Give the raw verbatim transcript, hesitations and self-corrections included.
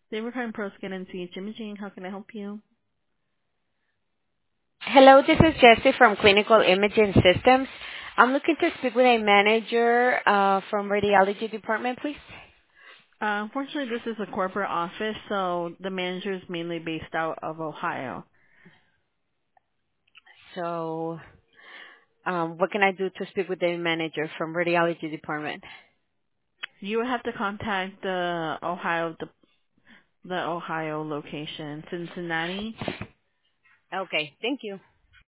They were calling Pro Scan and C H Imaging. How can I help you? Hello, this is Jessie from Clinical Imaging Systems. I'm looking to speak with a manager uh, from radiology department, please. Uh, unfortunately, this is a corporate office, so the manager is mainly based out of Ohio. So, um, what can I do to speak with the manager from radiology department? You would have to contact the Ohio the, the Ohio location, Cincinnati. Okay, thank you.